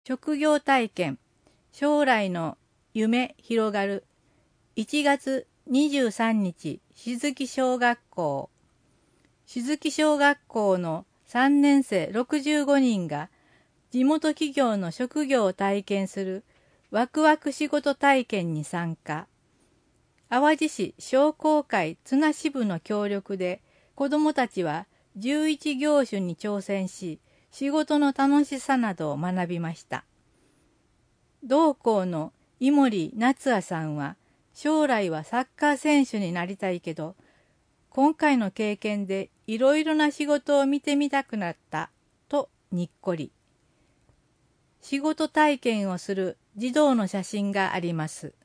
職業体験、将来の夢広がる。1月23日、静木小学校。静木小学校の3年生65人が地元企業の職業を体験するワクワク仕事体験に参加。淡路市商工会綱支部の協力で子どもたちは11業種に挑戦し、仕事の楽しさなどを学びました。同校の井森夏也さんは、将来はサッカー選手になりたいけど、今回の経験でいろいろな仕事を見てみたくなったとにっこり。仕事体験をする児童の写真があります。